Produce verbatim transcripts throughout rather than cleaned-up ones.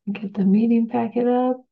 Get the meeting packet up.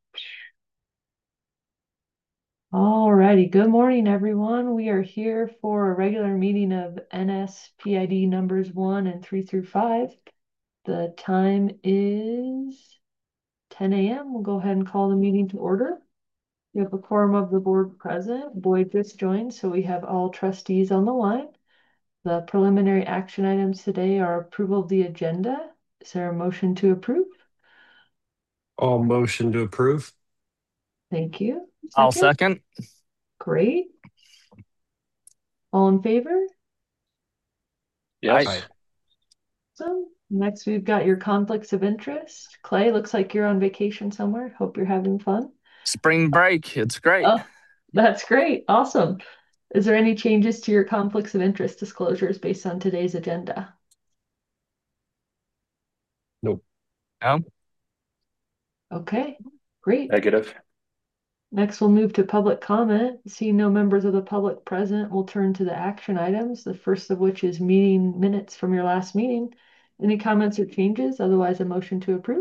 All righty. Good morning, everyone. We are here for a regular meeting of N S P I D numbers one and three through five. The time is ten A M We'll go ahead and call the meeting to order. We have a quorum of the board present. Boyd just joined, so we have all trustees on the line. The preliminary action items today are approval of the agenda. Is there a motion to approve? All motion to approve. Thank you. I'll Second? second. Great. All in favor? Yes. Aye. So next we've got your conflicts of interest. Clay, looks like you're on vacation somewhere. Hope you're having fun. Spring break. It's great. Oh, that's great. Awesome. Is there any changes to your conflicts of interest disclosures based on today's agenda? Nope. No? Okay, great. Negative. Next, we'll move to public comment. Seeing no members of the public present, we'll turn to the action items, the first of which is meeting minutes from your last meeting. Any comments or changes? Otherwise, a motion to approve.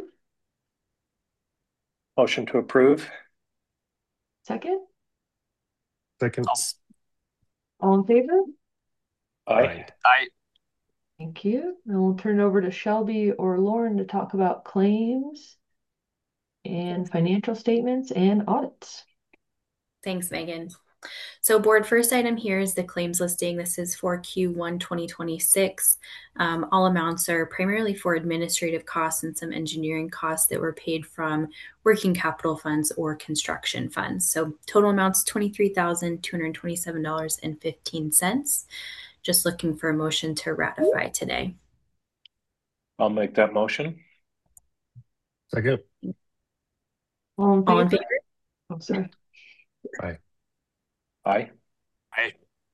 Motion to approve. Second? Second. All in favor? Aye. Aye. Thank you. And we'll turn it over to Shelby or Lauren to talk about claims and financial statements and audits. Thanks, Megan. So board first item here is the claims listing. This is for Q one twenty twenty-six. Um, all amounts are primarily for administrative costs and some engineering costs that were paid from working capital funds or construction funds. So total amounts twenty-three thousand two hundred twenty-seven dollars and fifteen cents. Just looking for a motion to ratify today. I'll make that motion. Second. All in All in favor? favor? Oh, sorry. Aye. Aye. Aye.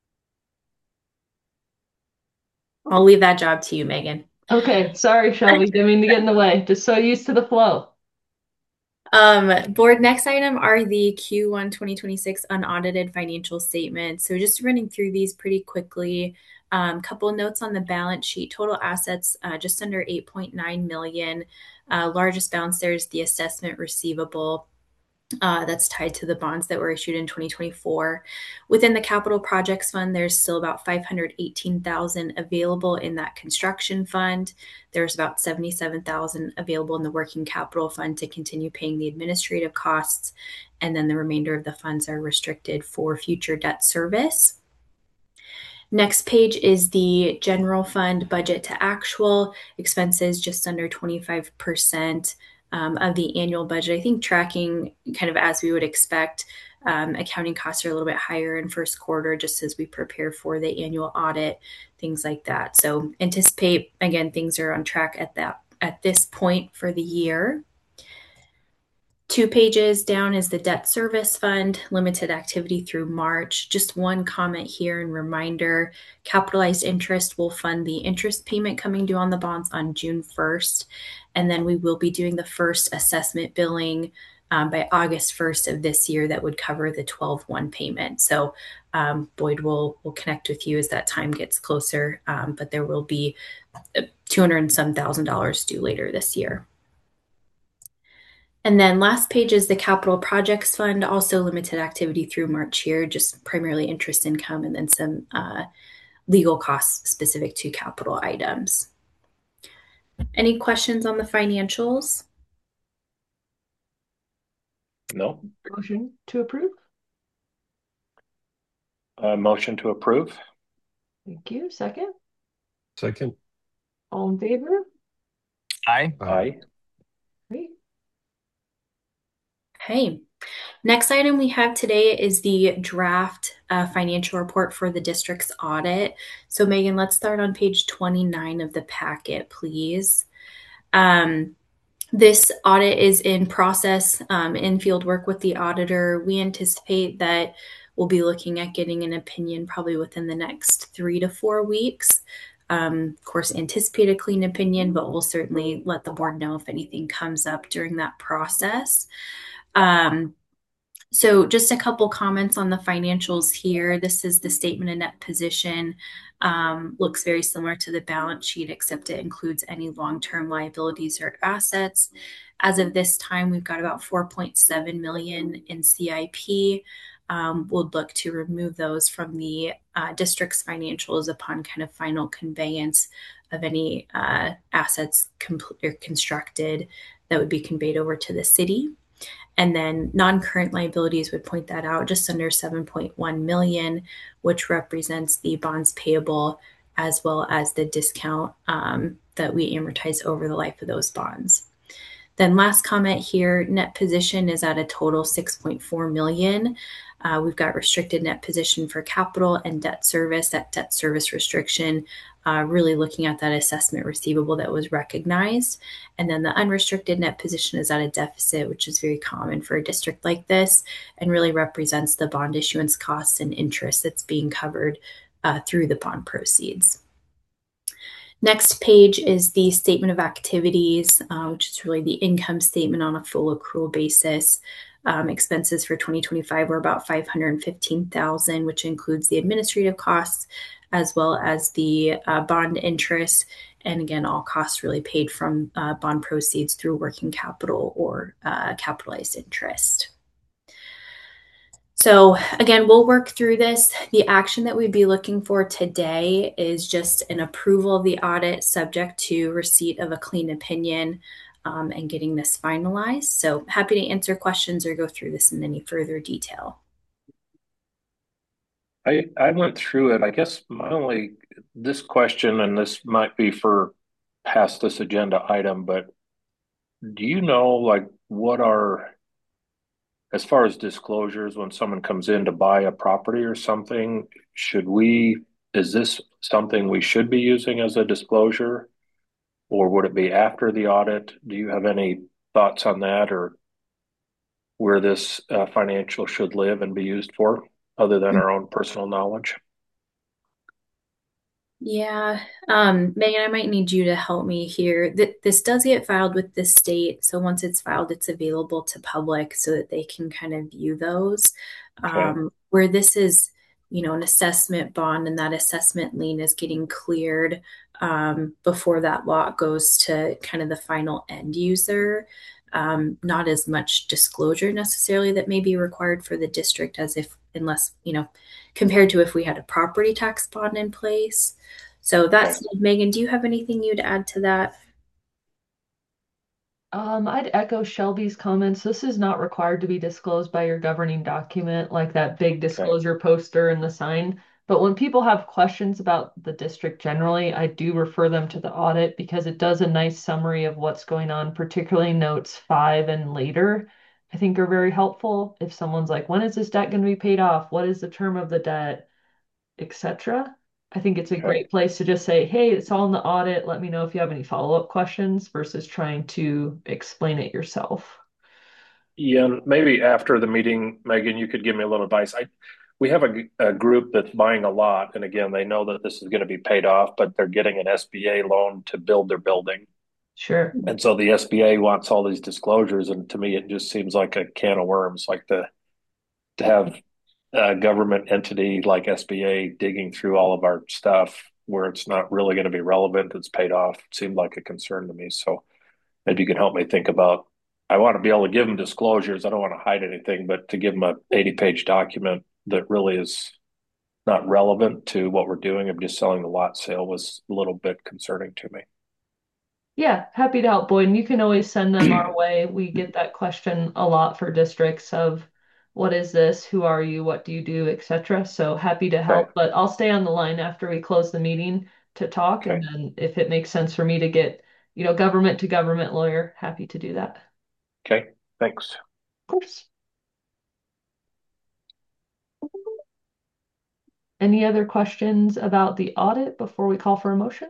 I'll leave that job to you, Megan. Okay, sorry, Shelby. Didn't mean to get in the way. Just so used to the flow. Um, board next item are the Q one twenty twenty-six unaudited financial statements. So just running through these pretty quickly. Um, couple of notes on the balance sheet. Total assets uh, just under eight point nine million. Uh, largest balance there is the assessment receivable. Uh, that's tied to the bonds that were issued in twenty twenty-four. Within the capital projects fund, there's still about five hundred eighteen thousand available in that construction fund. There's about seventy-seven thousand available in the working capital fund to continue paying the administrative costs. And then the remainder of the funds are restricted for future debt service. Next page is the general fund budget to actual expenses, just under twenty-five percent. Um, of the annual budget. I think tracking kind of as we would expect. Um, accounting costs are a little bit higher in first quarter just as we prepare for the annual audit, things like that. So anticipate, again, things are on track at that at this point for the year. Two pages down is the debt service fund, limited activity through March. Just one comment here and reminder, capitalized interest will fund the interest payment coming due on the bonds on June first. And then we will be doing the first assessment billing um, by August first of this year that would cover the twelve one payment. So um, Boyd will, will connect with you as that time gets closer, um, but there will be two hundred and some thousand dollars due later this year. And then last page is the capital projects fund, also limited activity through March here, just primarily interest income and then some uh, legal costs specific to capital items. Any questions on the financials? No. Motion to approve. Uh, motion to approve. Thank you. Second. Second. All in favor? Aye. Aye. Great. Okay. Next item we have today is the draft uh, financial report for the district's audit. So Megan, let's start on page twenty-nine of the packet, please. Um, this audit is in process, um, in field work with the auditor. We anticipate that we'll be looking at getting an opinion probably within the next three to four weeks. Um, of course, anticipate a clean opinion, but we'll certainly let the board know if anything comes up during that process. Um, So just a couple comments on the financials here. This is the statement of net position. Um, looks very similar to the balance sheet, except it includes any long-term liabilities or assets. As of this time, we've got about four point seven million in C I P. Um, we'll look to remove those from the uh, district's financials upon kind of final conveyance of any uh, assets complete or constructed that would be conveyed over to the city. And then non-current liabilities would point that out just under seven point one million, which represents the bonds payable as well as the discount um, that we amortize over the life of those bonds. Then last comment here, net position is at a total six point four million. Uh, we've got restricted net position for capital and debt service. That debt service restriction, uh, really looking at that assessment receivable that was recognized. And then the unrestricted net position is at a deficit, which is very common for a district like this and really represents the bond issuance costs and interest that's being covered uh, through the bond proceeds. Next page is the statement of activities, uh, which is really the income statement on a full accrual basis. Um, expenses for twenty twenty-five were about five hundred fifteen thousand dollars, which includes the administrative costs as well as the uh, bond interest. And again, all costs really paid from uh, bond proceeds through working capital or uh, capitalized interest. So again, we'll work through this. The action that we'd be looking for today is just an approval of the audit subject to receipt of a clean opinion um, and getting this finalized. So happy to answer questions or go through this in any further detail. I, I went through it. I guess my only, this question, and this might be for past this agenda item, but do you know like what are, as far as disclosures, when someone comes in to buy a property or something, should we, is this something we should be using as a disclosure? Or would it be after the audit? Do you have any thoughts on that, or where this uh, financial should live and be used for, other than our own personal knowledge? Yeah, um, Megan, I might need you to help me here. Th this does get filed with the state, so once it's filed, it's available to public so that they can kind of view those. Okay. Um, where this is, you know, an assessment bond and that assessment lien is getting cleared um, before that lot goes to kind of the final end user. Um, not as much disclosure necessarily that may be required for the district as if, unless, you know, compared to if we had a property tax bond in place. So that's Okay. Megan, do you have anything you'd add to that? Um, I'd echo Shelby's comments. This is not required to be disclosed by your governing document, like that big disclosure poster and the sign. But when people have questions about the district generally, I do refer them to the audit because it does a nice summary of what's going on, particularly notes five and later, I think are very helpful. If someone's like, when is this debt going to be paid off? What is the term of the debt, et cetera. I think it's a Okay. great place to just say, hey, it's all in the audit. Let me know if you have any follow-up questions versus trying to explain it yourself. Yeah, and maybe after the meeting, Megan, you could give me a little advice. I, we have a, a group that's buying a lot, and again, they know that this is going to be paid off, but they're getting an S B A loan to build their building. Sure. And so the S B A wants all these disclosures, and to me, it just seems like a can of worms, like the to have a government entity like S B A digging through all of our stuff where it's not really going to be relevant. It's paid off. It seemed like a concern to me. So maybe you can help me think about. I want to be able to give them disclosures. I don't want to hide anything, but to give them a eighty page document that really is not relevant to what we're doing of just selling the lot sale was a little bit concerning to me. Yeah, happy to help, Boyd. And you can always send them our way. We get that question a lot for districts of what is this? Who are you? What do you do, et cetera. So happy to Okay. help, but I'll stay on the line after we close the meeting to talk. And Okay. then if it makes sense for me to get, you know, government to government lawyer, happy to do that. Okay. Thanks. Of course. Any other questions about the audit before we call for a motion?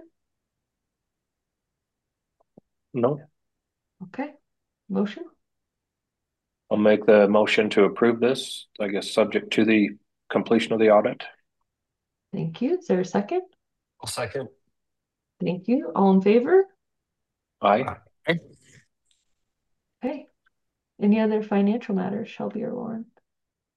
No, Okay, motion. I'll make the motion to approve this, I guess, subject to the completion of the audit. Thank you. Is there a second? I'll second. Thank you. All in favor? Aye. Okay. Any other financial matters, Shelby or Lauren?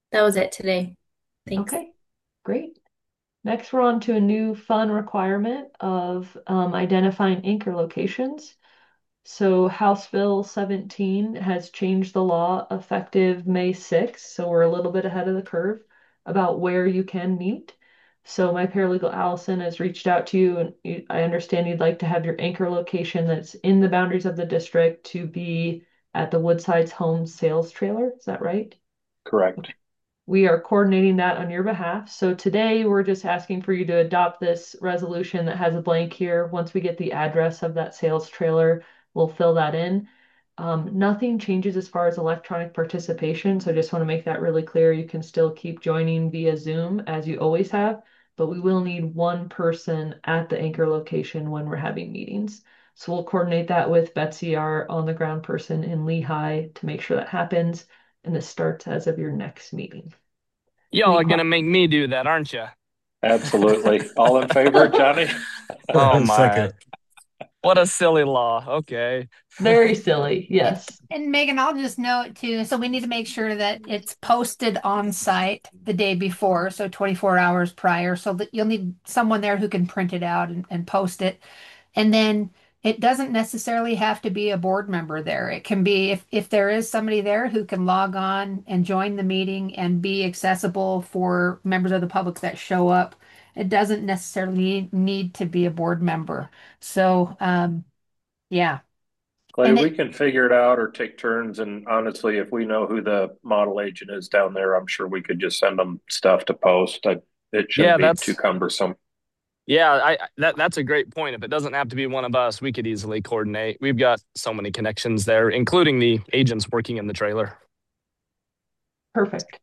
That was it today. Thanks. Okay, great. Next, we're on to a new fun requirement of um, identifying anchor locations. So House Bill seventeen has changed the law effective May sixth, so we're a little bit ahead of the curve about where you can meet. So my paralegal Allison has reached out to you, and you, I understand you'd like to have your anchor location that's in the boundaries of the district to be at the Woodsides Home Sales Trailer. Is that right? Correct. We are coordinating that on your behalf. So today we're just asking for you to adopt this resolution that has a blank here. Once we get the address of that sales trailer, we'll fill that in. Um, nothing changes as far as electronic participation. So just want to make that really clear. You can still keep joining via Zoom as you always have, but we will need one person at the anchor location when we're having meetings. So we'll coordinate that with Betsy, our on the ground person in Lehigh, to make sure that happens. And this starts as of your next meeting. Y'all Any are gonna que- make me do that, aren't you? Absolutely. All in favor, Johnny? Oh my. Second. What a silly law. Okay. Very silly, yes. And Megan, I'll just note too, so we need to make sure that it's posted on site the day before, so twenty-four hours prior, so that you'll need someone there who can print it out and, and post it. And then it doesn't necessarily have to be a board member there. It can be if, if there is somebody there who can log on and join the meeting and be accessible for members of the public that show up. It doesn't necessarily need to be a board member. So, um, yeah. Clay, And we it, can figure it out or take turns. And honestly, if we know who the model agent is down there, I'm sure we could just send them stuff to post. I, it shouldn't Yeah, be too that's cumbersome. yeah, I I- that that's a great point. If it doesn't have to be one of us, we could easily coordinate. We've got so many connections there, including the agents working in the trailer. Perfect.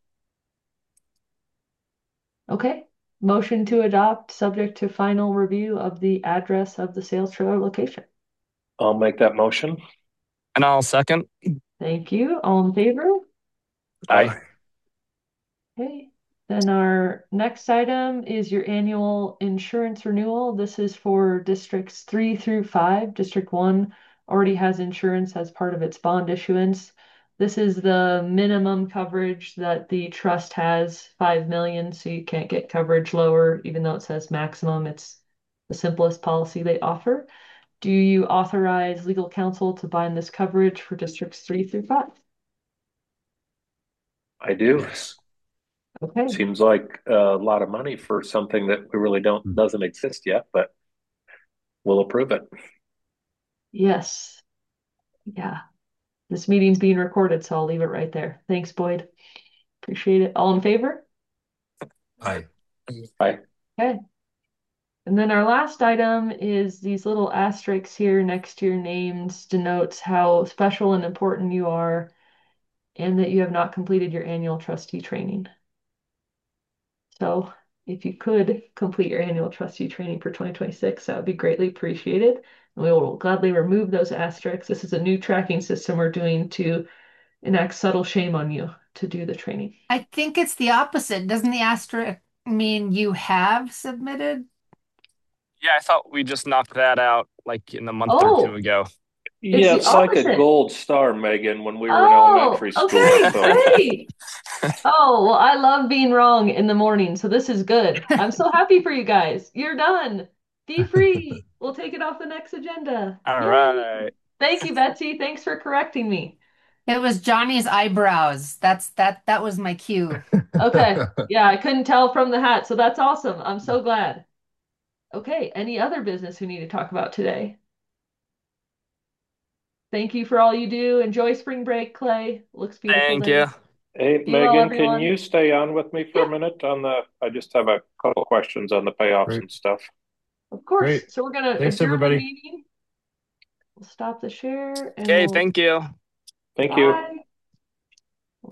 Okay. Motion to adopt, subject to final review of the address of the sales trailer location. I'll make that motion. And I'll second. Thank you. All in favor? Aye. Okay. Then our next item is your annual insurance renewal. This is for districts three through five. District one already has insurance as part of its bond issuance. This is the minimum coverage that the trust has, five million, so you can't get coverage lower, even though it says maximum. It's the simplest policy they offer. Do you authorize legal counsel to bind this coverage for districts three through five? I do. Yes. Okay. Seems like a lot of money for something that we really don't doesn't exist yet, but we'll approve it. Yes. Yeah. This meeting's being recorded, so I'll leave it right there. Thanks, Boyd. Appreciate it. All in favor? Aye. Aye. Okay. And then our last item is these little asterisks here next to your names denotes how special and important you are and that you have not completed your annual trustee training. So if you could complete your annual trustee training for twenty twenty-six, that would be greatly appreciated. And we will gladly remove those asterisks. This is a new tracking system we're doing to enact subtle shame on you to do the training. I think it's the opposite. Doesn't the asterisk mean you have submitted? Yeah, I thought we just knocked that out like in a month or two Oh, ago. it's Yeah, the it's like a opposite. gold star, Megan, when we were in Oh, elementary school. okay, So great. Oh, well, I love being wrong in the morning, so this is good. I'm so happy for you guys. You're done. Be free. We'll take it off the next agenda. All Yay. right. Thank you, Betsy. Thanks for correcting me. It was Johnny's eyebrows. That's that that was my cue. Okay. Yeah, I couldn't tell from the hat, so that's awesome. I'm so glad. Okay, any other business we need to talk about today? Thank you for all you do. Enjoy spring break, Clay. Looks beautiful Thank there. you. hey, Be well, Megan, can everyone. you stay on with me for Yeah, a minute on the, I just have a couple questions on the payoffs Great. and stuff. of course. Great. So we're gonna Thanks, adjourn the everybody. meeting. We'll stop the share and Okay, we'll thank you. Thank you. bye.